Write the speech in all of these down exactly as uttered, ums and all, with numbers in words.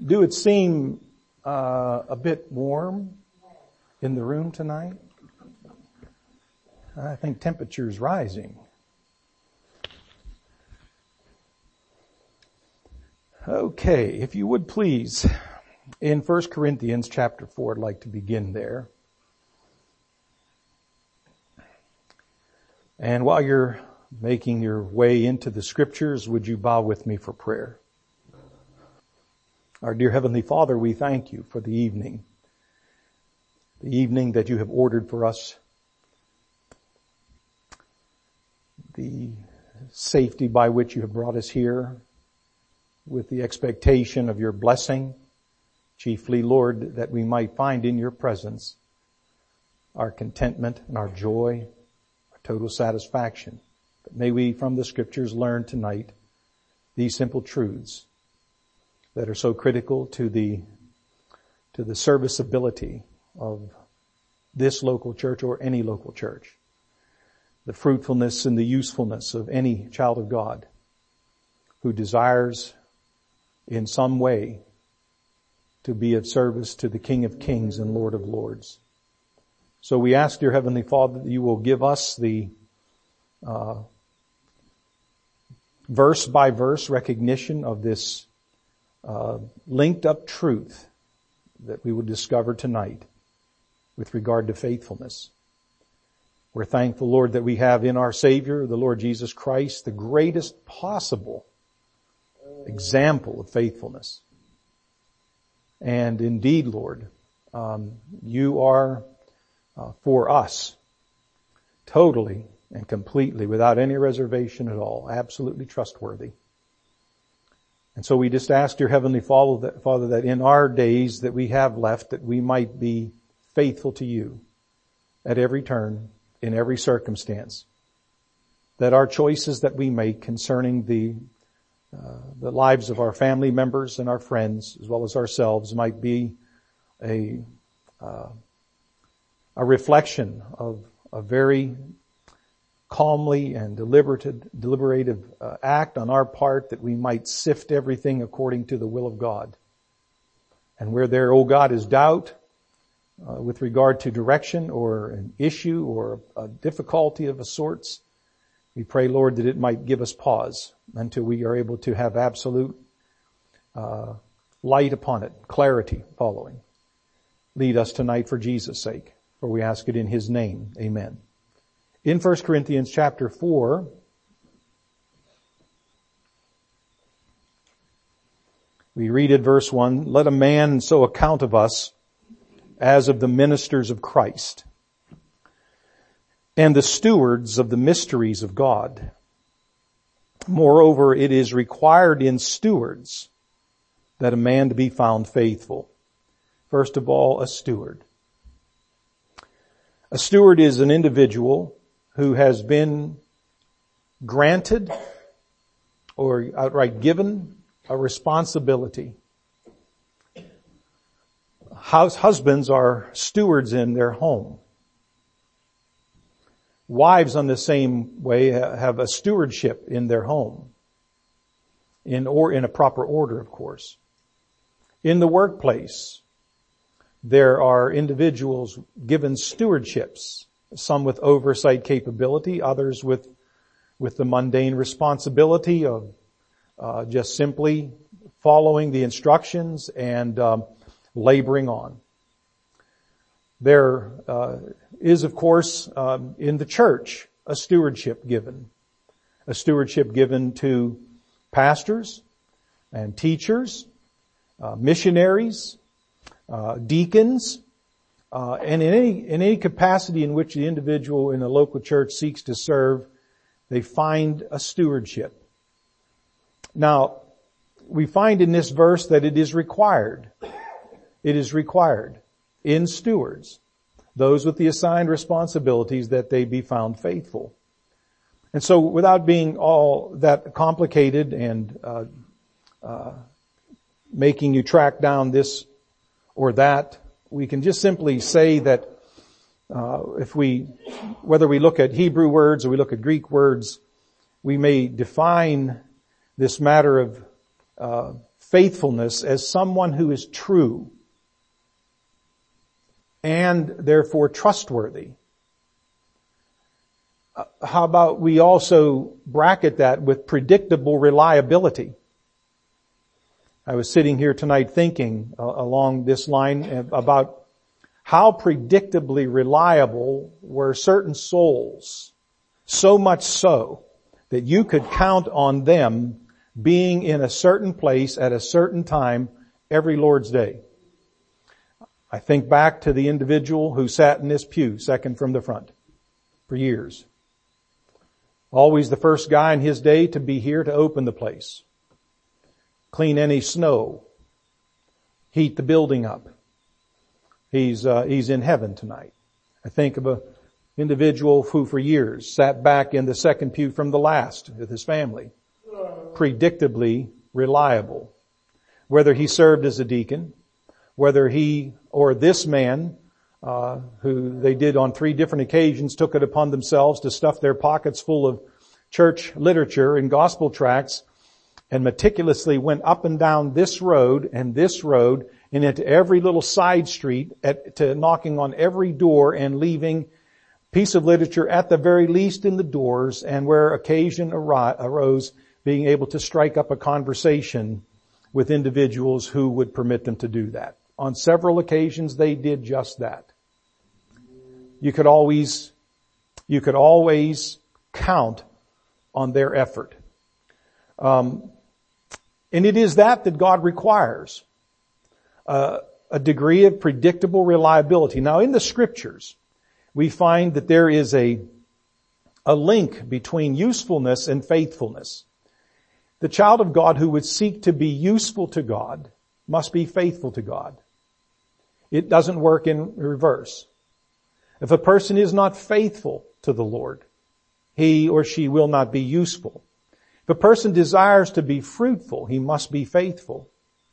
Do it seem uh, a bit warm in the room tonight? I think temperature is rising. Okay, if you would please, in First Corinthians chapter four, I'd like to begin there. And while you're making your way into the scriptures, would you bow with me for prayer? Our dear Heavenly Father, we thank you for the evening, the evening that you have ordered for us, the safety by which you have brought us here, with the expectation of your blessing, chiefly, Lord, that we might find in your presence our contentment and our joy, our total satisfaction. But may we from the scriptures learn tonight these simple truths that are so critical to the, to the serviceability of this local church or any local church. The fruitfulness and the usefulness of any child of God who desires in some way to be of service to the King of Kings and Lord of Lords. So we ask, dear Heavenly Father, that you will give us the uh, verse by verse recognition of this uh, linked up truth that we will discover tonight with regard to faithfulness. We're thankful, Lord, that we have in our Savior, the Lord Jesus Christ, the greatest possible example of faithfulness. And indeed, Lord, um, you are uh, for us totally and completely, without any reservation at all, absolutely trustworthy. And so we just ask, dear Heavenly Father, that, Father, that in our days that we have left, that we might be faithful to you at every turn, in every circumstance. That our choices that we make concerning the Uh, the lives of our family members and our friends, as well as ourselves, might be a uh, a reflection of a very calmly and deliberative, deliberative uh, act on our part, that we might sift everything according to the will of God. And where there, oh God, is doubt uh, with regard to direction or an issue or a difficulty of a sorts, we pray, Lord, that it might give us pause until we are able to have absolute uh, light upon it, clarity following. Lead us tonight for Jesus' sake, for we ask it in his name. Amen. In First Corinthians chapter four, we read at verse one, "Let a man so account of us as of the ministers of Christ, and the stewards of the mysteries of God. Moreover, it is required in stewards that a man to be found faithful." First of all, a steward. A steward is an individual who has been granted or outright given a responsibility. House husbands are stewards in their home. Wives, on the same way, have a stewardship in their home, in or in a proper order, of course. In the workplace, there are individuals given stewardships, some with oversight capability, others with with the mundane responsibility of uh, just simply following the instructions and um, laboring on. There uh, is, of course, um, in the church, a stewardship given. A stewardship given to pastors and teachers, uh, missionaries, uh, deacons, uh, and in any, in any capacity in which the individual in a local church seeks to serve, they find a stewardship. Now, we find in this verse that it is required. It is required in stewards, those with the assigned responsibilities, that they be found faithful. And so without being all that complicated and uh, uh, making you track down this or that, we can just simply say that uh, if we, whether we look at Hebrew words or we look at Greek words, we may define this matter of uh, faithfulness as someone who is true and therefore trustworthy. Uh, how about we also bracket that with predictable reliability? I was sitting here tonight thinking uh, along this line about how predictably reliable were certain souls, so much so that you could count on them being in a certain place at a certain time every Lord's Day. I think back to the individual who sat in this pew, second from the front, for years. Always the first guy in his day to be here to open the place, clean any snow, heat the building up. He's, uh, he's in heaven tonight. I think of a individual who for years sat back in the second pew from the last with his family. Predictably reliable. Whether he served as a deacon, whether he or this man, uh, who they did on three different occasions, took it upon themselves to stuff their pockets full of church literature and gospel tracts and meticulously went up and down this road and this road and into every little side street at, to knocking on every door and leaving piece of literature at the very least in the doors, and where occasion arose, being able to strike up a conversation with individuals who would permit them to do that. On several occasions they did just that. You could always, you could always count on their effort. Um, and it is that that God requires. Uh, a degree of predictable reliability. Now in the scriptures, we find that there is a, a link between usefulness and faithfulness. The child of God who would seek to be useful to God must be faithful to God. It doesn't work in reverse. If a person is not faithful to the Lord, he or she will not be useful. If a person desires to be fruitful, he must be faithful.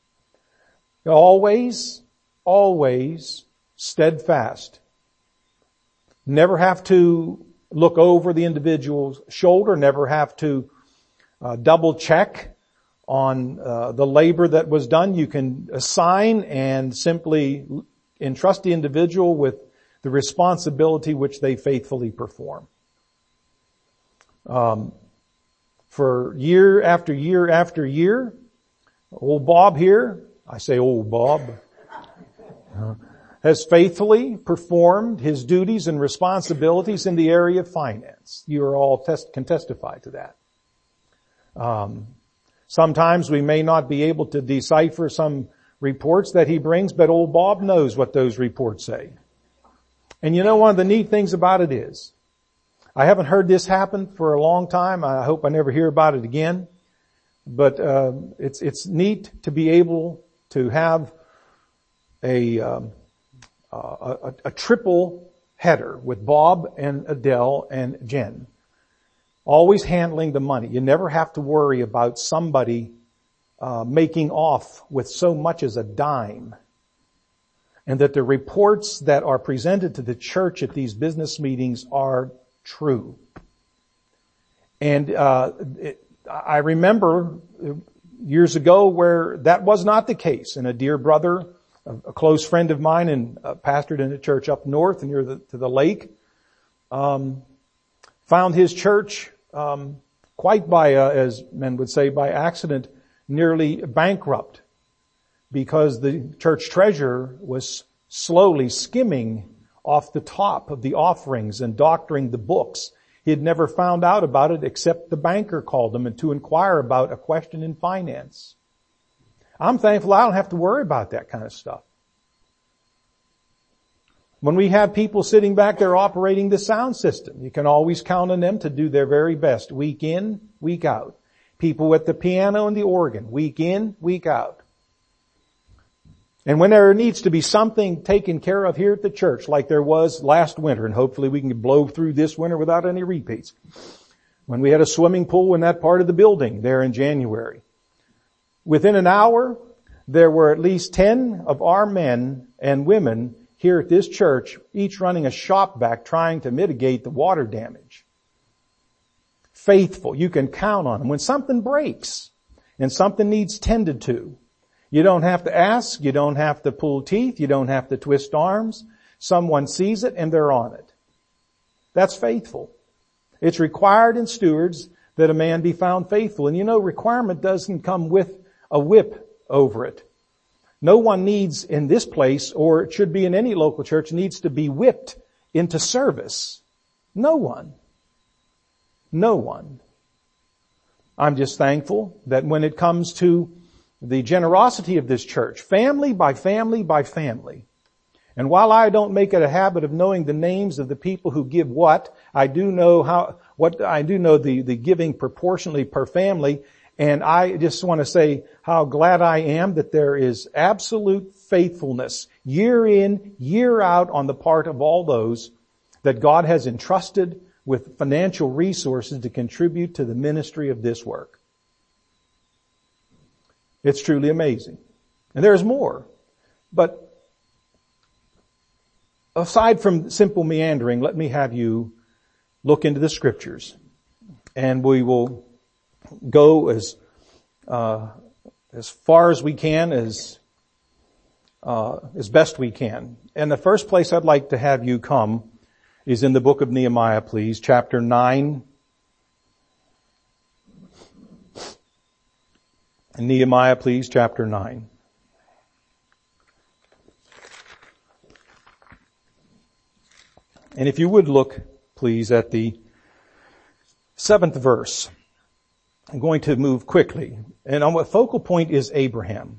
Always, always steadfast. Never have to look over the individual's shoulder, never have to uh, double check on uh, the labor that was done. You can assign and simply entrust the individual with the responsibility which they faithfully perform. Um, for year after year after year, old Bob here, I say old Bob, uh, has faithfully performed his duties and responsibilities in the area of finance. You are all test, can testify to that. Um, sometimes we may not be able to decipher some reports that he brings, but old Bob knows what those reports say. And you know, one of the neat things about it is, I haven't heard this happen for a long time. I hope I never hear about it again. But uh, it's it's neat to be able to have a, um, a, a, a triple header with Bob and Adele and Jen. Always handling the money. You never have to worry about somebody uh, making off with so much as a dime. And that the reports that are presented to the church at these business meetings are true. And uh it, I remember years ago where that was not the case. And a dear brother, a, a close friend of mine and uh, pastored in a church up north near the, to the lake, um, found his church um, quite by, uh, as men would say, by accident, nearly bankrupt because the church treasurer was slowly skimming off the top of the offerings and doctoring the books. He had never found out about it except the banker called him and to inquire about a question in finance. I'm thankful I don't have to worry about that kind of stuff. When we have people sitting back there operating the sound system, you can always count on them to do their very best, week in, week out. People with the piano and the organ, week in, week out. And when there needs to be something taken care of here at the church, like there was last winter, and hopefully we can blow through this winter without any repeats. When we had a swimming pool in that part of the building there in January. Within an hour, there were at least ten of our men and women here at this church, each running a shop vac trying to mitigate the water damage. Faithful. You can count on them. When something breaks and something needs tended to, You don't have to ask. You don't have to pull teeth. You don't have to twist arms. Someone sees it and they're on it. That's faithful. It's required in stewards that a man be found faithful. And you know, requirement doesn't come with a whip over it. No one needs in this place, or it should be in any local church, needs to be whipped into service. No one. No one. I'm just thankful that when it comes to the generosity of this church, family by family by family, and while I don't make it a habit of knowing the names of the people who give what, I do know how, what, I do know the, the giving proportionally per family, and I just want to say how glad I am that there is absolute faithfulness year in, year out on the part of all those that God has entrusted with financial resources to contribute to the ministry of this work. It's truly amazing. And there's more. But aside from simple meandering, let me have you look into the Scriptures. And we will go as uh as far as we can, as uh as best we can. And the first place I'd like to have you come is in the book of Nehemiah, please, chapter nine. Nehemiah, please, chapter nine. And if you would look, please, at the seventh verse. I'm going to move quickly. And on what focal point is Abraham.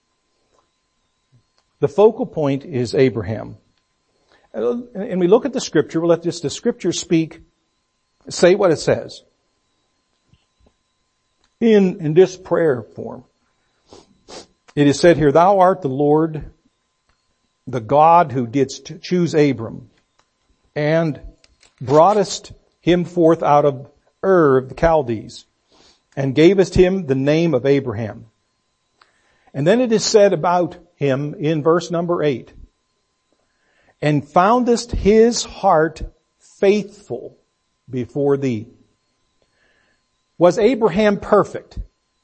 The focal point is Abraham. And we look at the Scripture, we'll let just the Scripture speak, say what it says. In, in this prayer form, it is said here, Thou art the Lord, the God who didst choose Abram, and broughtest him forth out of Ur of the Chaldees, and gavest him the name of Abraham. And then it is said about him in verse number eight, and foundest his heart faithful before thee. Was Abraham perfect?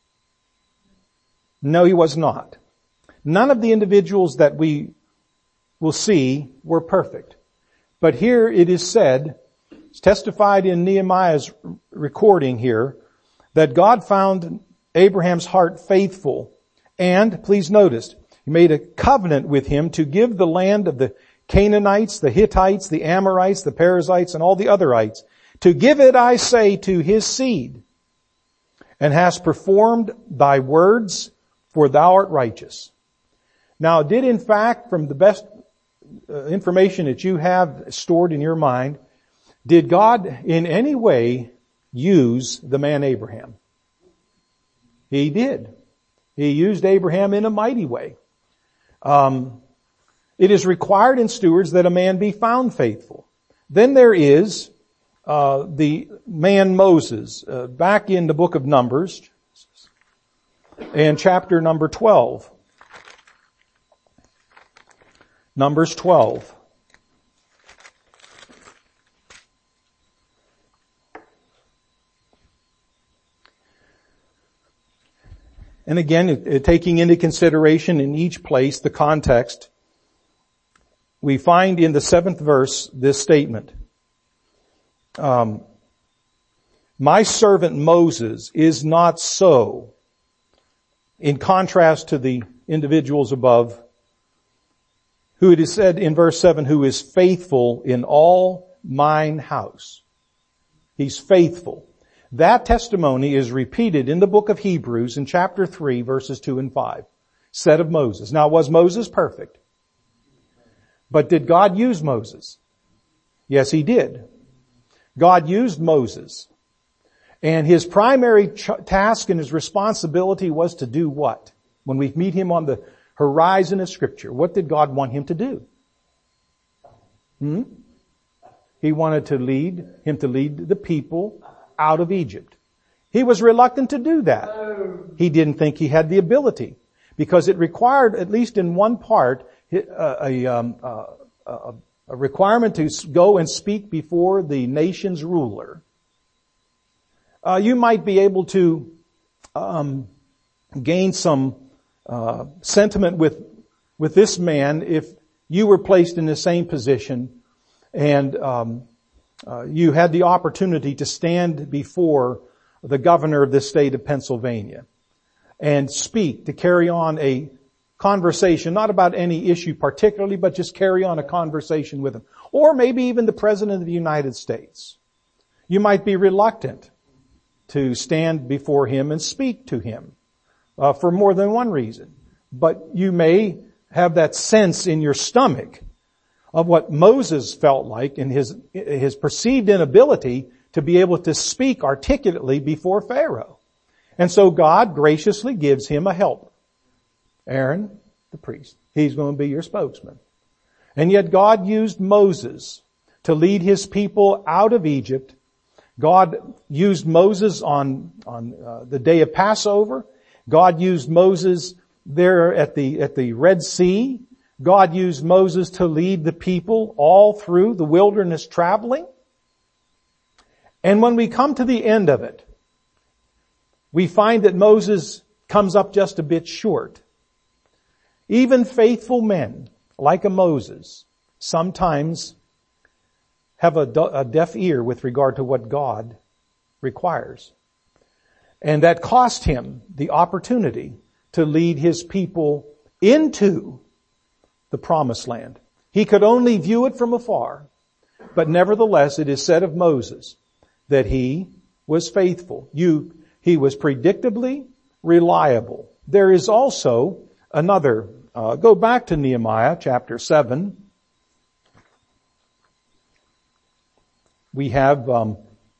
No, he was not. None of the individuals that we will see were perfect. But here it is said, it's testified in Nehemiah's recording here, that God found Abraham's heart faithful. And, please notice, he made a covenant with him to give the land of the Canaanites, the Hittites, the Amorites, the Perizzites, and all the otherites. To give it, I say, to his seed. And hast performed thy words, for thou art righteous. Now, did in fact, from the best uh, information that you have stored in your mind, did God in any way use the man Abraham? He did. He used Abraham in a mighty way. Um, it is required in stewards that a man be found faithful. Then there is uh, the man Moses, uh, back in the book of Numbers, and chapter number twelve. Numbers twelve. And again, it, it, taking into consideration in each place the context, we find in the seventh verse this statement. Um, My servant Moses is not so, in contrast to the individuals above, who it is said in verse seven, who is faithful in all mine house. He's faithful. That testimony is repeated in the book of Hebrews in chapter three, verses two and five, said of Moses. Now, was Moses perfect? But did God use Moses? Yes, he did. God used Moses. And his primary ch- task and his responsibility was to do what? When we meet him on the horizon of Scripture, what did God want him to do? Hmm? He wanted to lead, him to lead the people out of Egypt. He was reluctant to do that. He didn't think he had the ability, because it required, at least in one part, a, a, um, a, a, a requirement to go and speak before the nation's ruler. Uh, you might be able to um, gain some uh, sentiment with, with this man if you were placed in the same position and, um, uh, you had the opportunity to stand before the governor of the state of Pennsylvania and speak, to carry on a conversation, not about any issue particularly, but just carry on a conversation with him. Or maybe even the President of the United States. You might be reluctant to stand before him and speak to him uh, for more than one reason. But you may have that sense in your stomach of what Moses felt like in his, his perceived inability to be able to speak articulately before Pharaoh. And so God graciously gives him a helper. Aaron, the priest. He's going to be your spokesman. And yet God used Moses to lead his people out of Egypt. God used Moses on, on uh, the day of Passover. God used Moses there at the, at the Red Sea. God used Moses to lead the people all through the wilderness traveling. And when we come to the end of it, we find that Moses comes up just a bit short. Even faithful men, like a Moses, sometimes have a, a deaf ear with regard to what God requires. And that cost him the opportunity to lead his people into the promised land. He could only view it from afar, but nevertheless it is said of Moses that he was faithful. You, he was predictably reliable. There is also another, uh, go back to Nehemiah chapter seven. We have um,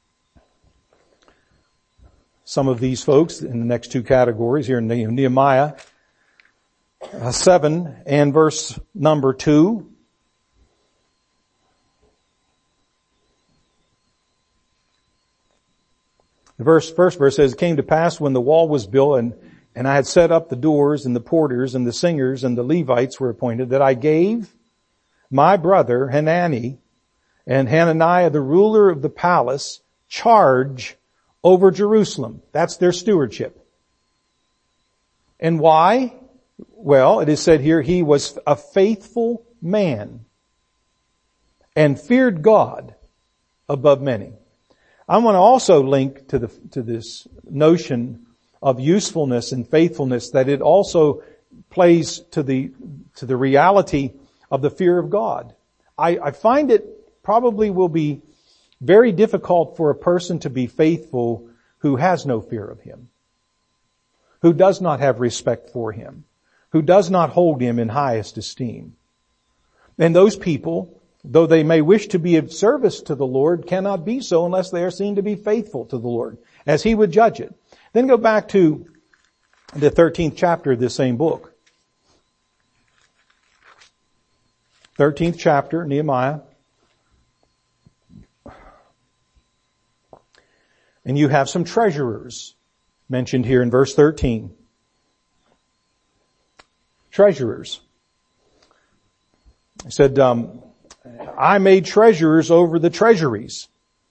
some of these folks in the next two categories here in Nehemiah uh, seven and verse number two. The verse, first verse says, "It came to pass when the wall was built and, and I had set up the doors and the porters and the singers and the Levites were appointed, that I gave my brother Hanani and Hananiah, the ruler of the palace, charge over Jerusalem." That's their stewardship. And why? Well, it is said here, he was a faithful man and feared God above many. I want to also link to the, to this notion of usefulness and faithfulness, that it also plays to the, to the reality of the fear of God. I, I find it probably will be very difficult for a person to be faithful who has no fear of him, who does not have respect for him, who does not hold him in highest esteem. And those people, though they may wish to be of service to the Lord, cannot be so unless they are seen to be faithful to the Lord, as he would judge it. Then go back to the thirteenth chapter of this same book. thirteenth chapter, Nehemiah. And you have some treasurers mentioned here in verse thirteen. Treasurers. He said, um, I made treasurers over the treasuries.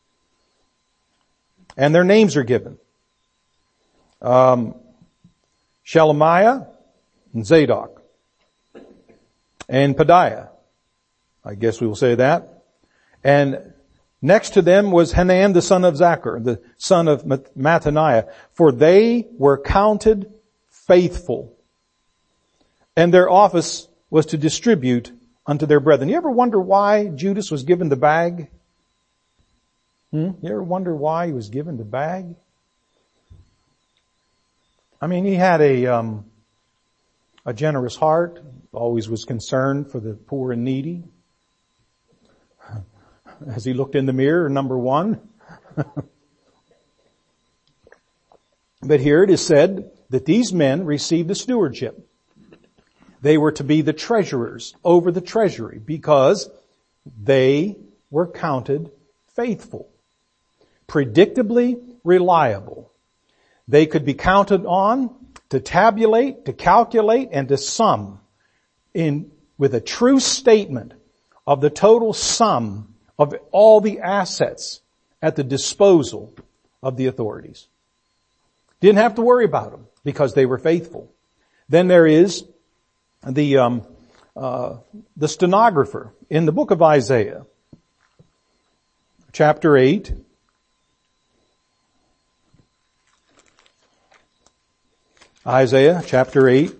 And their names are given. Um, Shelemiah and Zadok. And Pedaiah. I guess we will say that. And next to them was Hanan, the son of Zachar, the son of Mattaniah. For they were counted faithful. And their office was to distribute unto their brethren. You ever wonder why Judas was given the bag? Hmm? You ever wonder why he was given the bag? I mean, he had a, um, a generous heart, always was concerned for the poor and needy. As he looked in the mirror, number one. But here it is said that these men received a stewardship. They were to be the treasurers over the treasury because they were counted faithful, predictably reliable. They could be counted on to tabulate, to calculate, and to sum in with a true statement of the total sum of all the assets at the disposal of the authorities. Didn't have to worry about them because they were faithful. Then there is the, um, uh, the stenographer in the book of Isaiah, chapter eight. Isaiah chapter eight.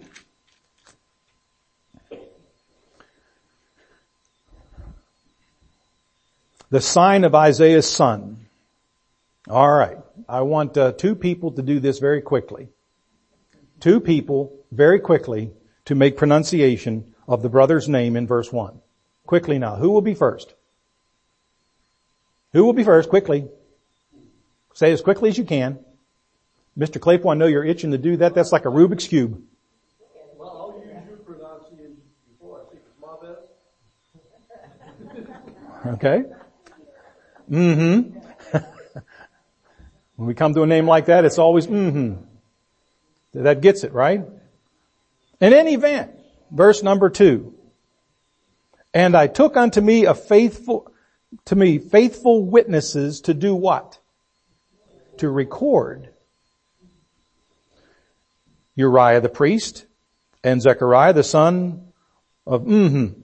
The sign of Isaiah's son. All right. I want uh, two people to do this very quickly. Two people very quickly to make pronunciation of the brother's name in verse one. Quickly now. Who will be first? Who will be first? Quickly. Say as quickly as you can. Mister Claypool, I know you're itching to do that. That's like a Rubik's Cube. Well, I'll use your pronunciation before. I think it's my best. Okay. Mm-hmm. When we come to a name like that, it's always mm-hmm. That gets it, right? In any event, verse number two. And I took unto me a faithful, to me, faithful witnesses to do what? To record. Uriah the priest and Zechariah the son of mm-hmm.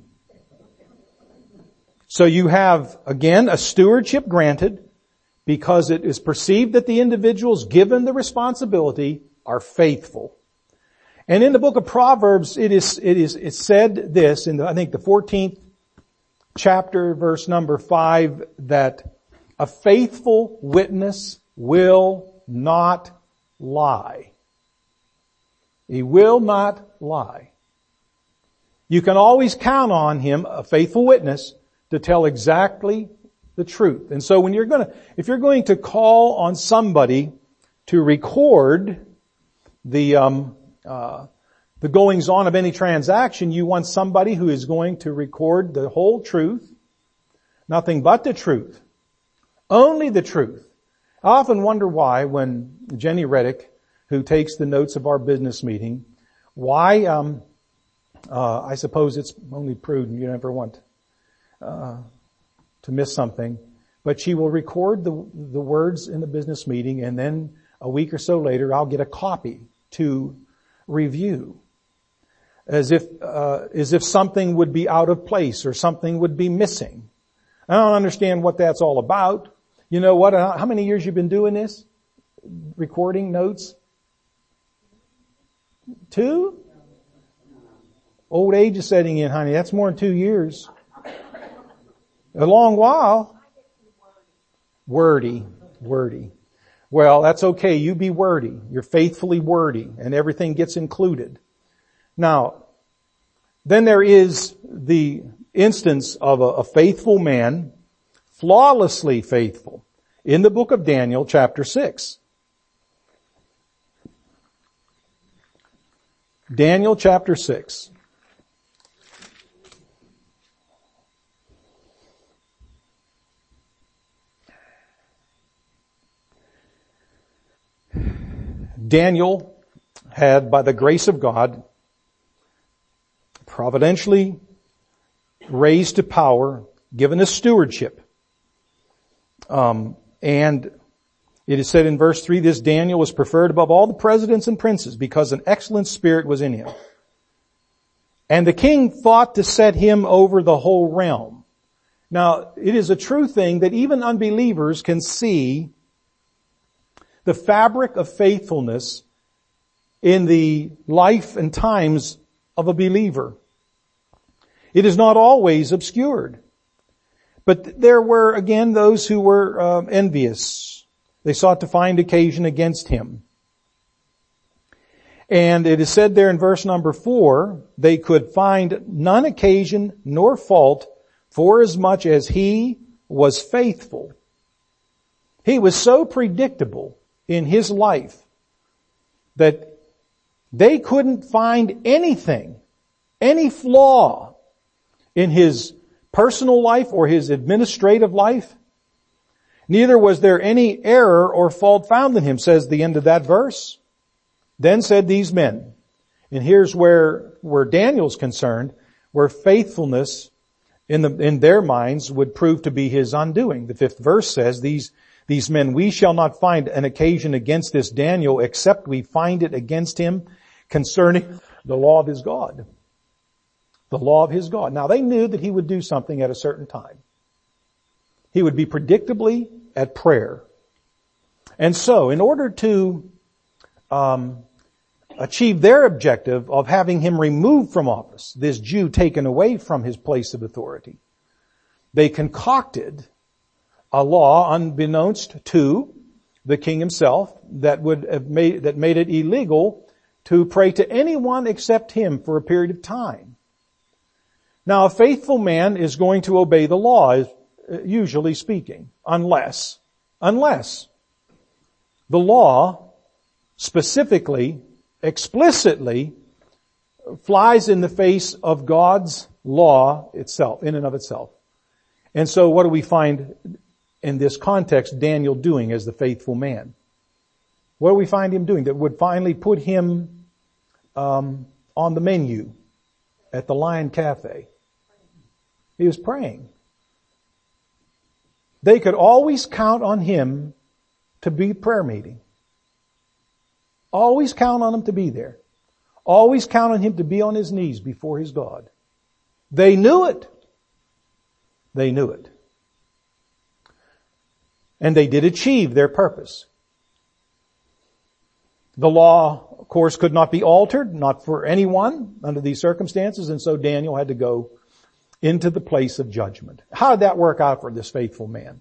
So you have, again, a stewardship granted because it is perceived that the individuals given the responsibility are faithful. And in the book of Proverbs, it is, it is, it's said this in the, I think the fourteenth chapter, verse number five, that a faithful witness will not lie. He will not lie. You can always count on him, a faithful witness, to tell exactly the truth. And so when you're going to, if you're going to call on somebody to record the, um, uh, the goings on of any transaction, you want somebody who is going to record the whole truth, nothing but the truth, only the truth. I often wonder why when Jenny Reddick, who takes the notes of our business meeting, why, um, uh, I suppose it's only prudent, you never want, uh, to miss something, but she will record the, the words in the business meeting, and then a week or so later I'll get a copy to review. As if, uh, as if something would be out of place or something would be missing. I don't understand what that's all about. You know what? How many years you've been doing this? Recording notes? Two? Old age is setting in, honey. That's more than two years. A long while. Wordy. Wordy. Well, that's okay. You be wordy. You're faithfully wordy, and everything gets included. Now, then there is the instance of a, a faithful man, flawlessly faithful, in the book of Daniel, chapter six. Daniel chapter six. Daniel had, by the grace of God, providentially raised to power, given a stewardship. Um, and it is said in verse three, this Daniel was preferred above all the presidents and princes because an excellent spirit was in him. And the king thought to set him over the whole realm. Now, it is a true thing that even unbelievers can see the fabric of faithfulness in the life and times of a believer. It is not always obscured. But there were, again, those who were uh, envious. They sought to find occasion against him. And it is said there in verse number four, they could find none occasion nor fault for as much as he was faithful. He was so predictable in his life that they couldn't find anything, any flaw in his personal life or his administrative life. Neither was there any error or fault found in him, says the end of that verse. Then said these men, and here's where, where Daniel's concerned, where faithfulness in the, in their minds would prove to be his undoing. The fifth verse says, these, these men, we shall not find an occasion against this Daniel except we find it against him concerning The law of his God. The law of his God. Now they knew that he would do something at a certain time. He would be predictably at prayer. And so, in order to um, achieve their objective of having him removed from office, this Jew taken away from his place of authority, they concocted a law unbeknownst to the king himself that would have made, that made it illegal to pray to anyone except him for a period of time. Now, a faithful man is going to obey the law, usually speaking, unless, unless the law specifically, explicitly flies in the face of God's law itself, in and of itself. And so what do we find in this context Daniel doing as the faithful man? What do we find him doing that would finally put him um, on the menu at the Lion Cafe? He was praying. They could always count on him to be prayer meeting. Always count on him to be there. Always count on him to be on his knees before his God. They knew it. They knew it. And they did achieve their purpose. The law, of course, could not be altered, not for anyone under these circumstances, and so Daniel had to go into the place of judgment. How did that work out for this faithful man?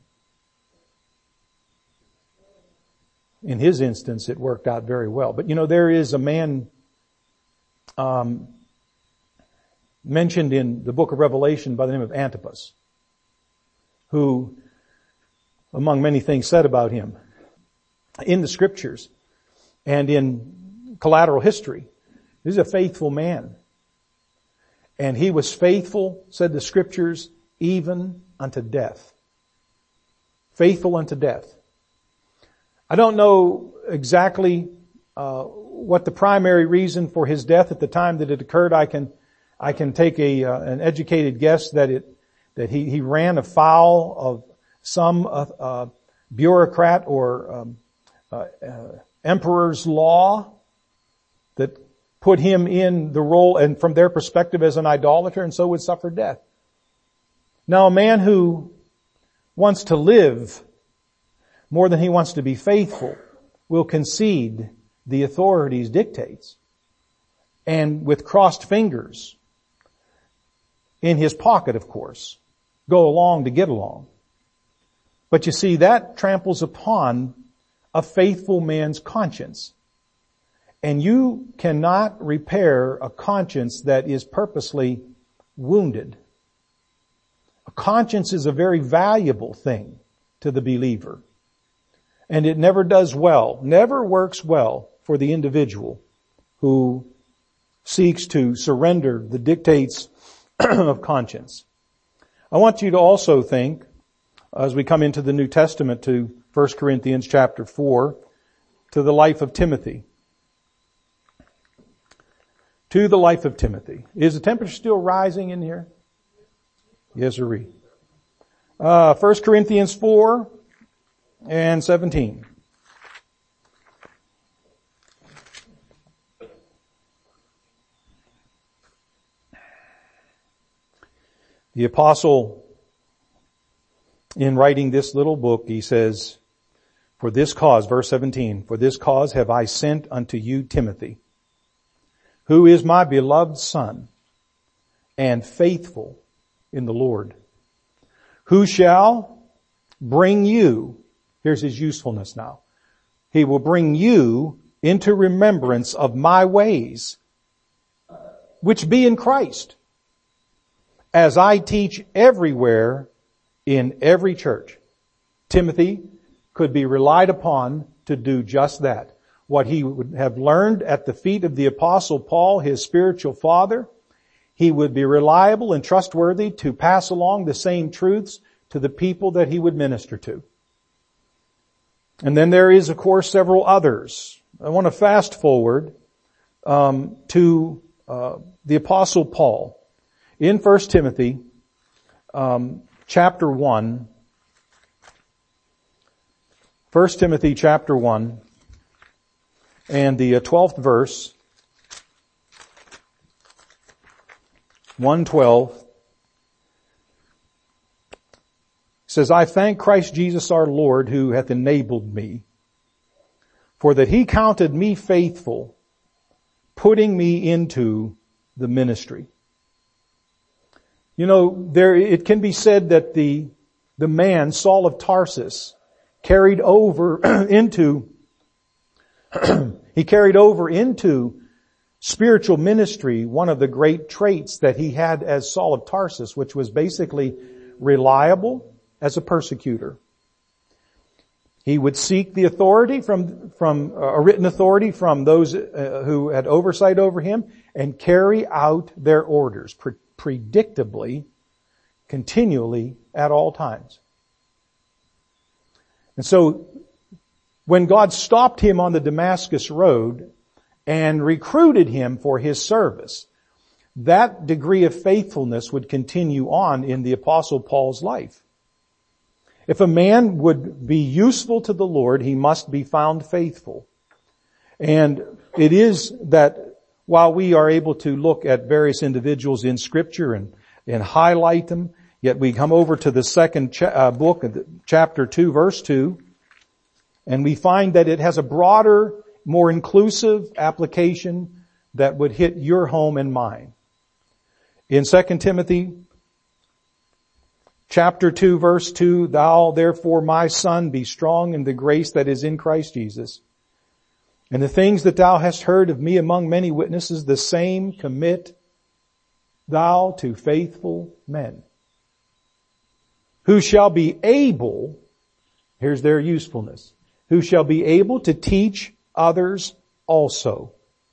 In his instance, it worked out very well. But you know, there is a man um, mentioned in the book of Revelation by the name of Antipas, who, among many things said about him, in the scriptures and in collateral history, he's a faithful man. And he was faithful, said the scriptures, even unto death. Faithful unto death. I don't know exactly uh, what the primary reason for his death at the time that it occurred. I can, I can take a uh, an educated guess that it that he he ran afoul of some uh, uh, bureaucrat or um, uh, uh, emperor's law that put him in the role, and from their perspective, as an idolater, and so would suffer death. Now, a man who wants to live more than he wants to be faithful will concede the authorities' dictates, and with crossed fingers in his pocket, of course, go along to get along. But you see, that tramples upon a faithful man's conscience. And you cannot repair a conscience that is purposely wounded. A conscience is a very valuable thing to the believer. And it never does well, never works well for the individual who seeks to surrender the dictates of conscience. I want you to also think, as we come into the New Testament to First Corinthians chapter four, to the life of Timothy. To the life of Timothy. Is the temperature still rising in here? Yes, sirree. Uh, First Corinthians four and seventeen. The apostle, in writing this little book, he says, for this cause, verse seventeen, for this cause have I sent unto you Timothy, who is my beloved son and faithful in the Lord, who shall bring you, here's his usefulness now, he will bring you into remembrance of my ways, which be in Christ, as I teach everywhere in every church. Timothy could be relied upon to do just that. What he would have learned at the feet of the apostle Paul, his spiritual father, he would be reliable and trustworthy to pass along the same truths to the people that he would minister to. And then there is, of course, several others. I want to fast forward um, to uh, the apostle Paul. In First Timothy um, chapter one, First Timothy chapter one, and the twelfth verse, one twelve says, I thank Christ Jesus our Lord, who hath enabled me, for that he counted me faithful, putting me into the ministry. You know, there, it can be said that the, the man, Saul of Tarsus, carried over into, he carried over into spiritual ministry one of the great traits that he had as Saul of Tarsus, which was basically reliable as a persecutor. He would seek the authority from, from a written authority from those uh, who had oversight over him and carry out their orders pre- predictably, continually, at all times. And so, when God stopped him on the Damascus road and recruited him for his service, that degree of faithfulness would continue on in the Apostle Paul's life. If a man would be useful to the Lord, he must be found faithful. And it is that while we are able to look at various individuals in Scripture and, and highlight them, yet we come over to the second cha- uh, book, chapter two, verse two, and we find that it has a broader, more inclusive application that would hit your home and mine. In Second Timothy chapter two, verse two, thou therefore, my son, be strong in the grace that is in Christ Jesus. And the things that thou hast heard of me among many witnesses, the same commit thou to faithful men, who shall be able, here's their usefulness, who shall be able to teach others also.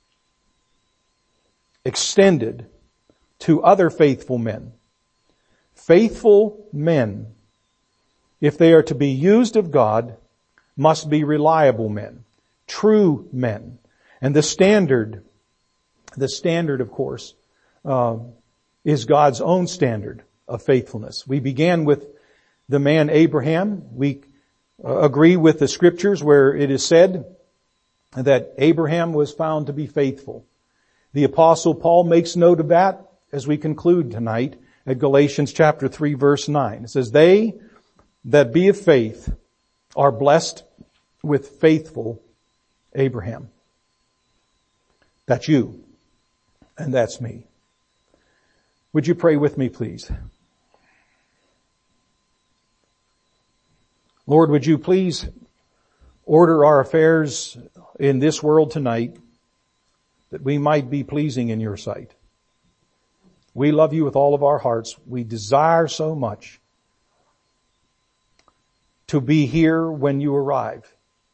Extended to other faithful men. Faithful men, if they are to be used of God, must be reliable men, true men. And the standard, the standard, of course, uh, is God's own standard of faithfulness. We began with the man Abraham. We uh, agree with the scriptures where it is said that Abraham was found to be faithful. The Apostle Paul makes note of that as we conclude tonight at Galatians chapter three, verse nine. It says, they that be of faith are blessed with faithful Abraham. That's you, and that's me. Would you pray with me, please? Lord, would you please order our affairs in this world tonight that we might be pleasing in your sight. We love you with all of our hearts. We desire so much to be here when you arrive.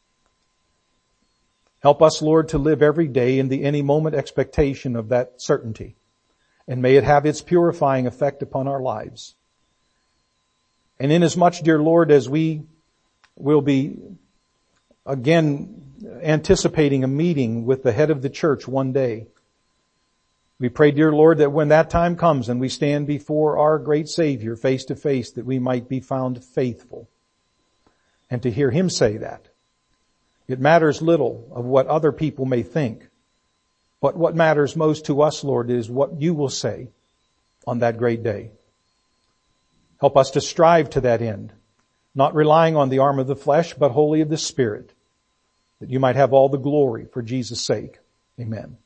Help us, Lord, to live every day in the any moment expectation of that certainty. And may it have its purifying effect upon our lives. And inasmuch, dear Lord, as we will be again anticipating a meeting with the head of the church one day, we pray, dear Lord, that when that time comes and we stand before our great Savior face to face, that we might be found faithful. And to hear him say that. It matters little of what other people may think. But what matters most to us, Lord, is what you will say on that great day. Help us to strive to that end, not relying on the arm of the flesh, but wholly of the Spirit, that you might have all the glory for Jesus' sake. Amen.